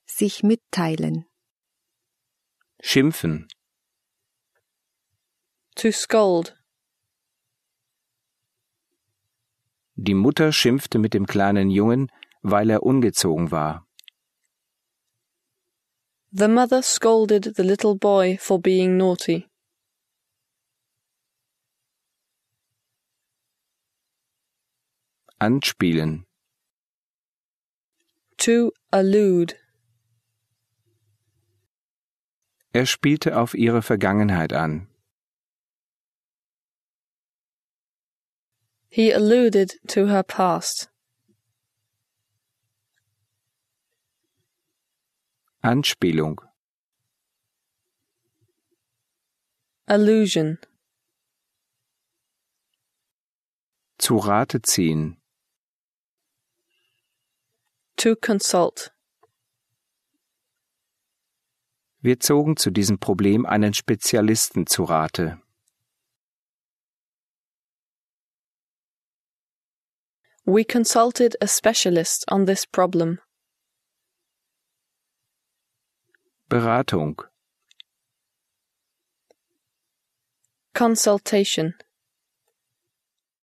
sich mitteilen. Schimpfen. To scold. Die Mutter schimpfte mit dem kleinen Jungen, weil er ungezogen war. The mother scolded the little boy for being naughty. Anspielen. To allude. Er spielte auf ihre Vergangenheit an. He alluded to her past. Anspielung. Allusion. Zu Rate ziehen. To consult. Wir zogen zu diesem Problem einen Spezialisten zu Rate. We consulted a specialist on this problem. Beratung. Consultation.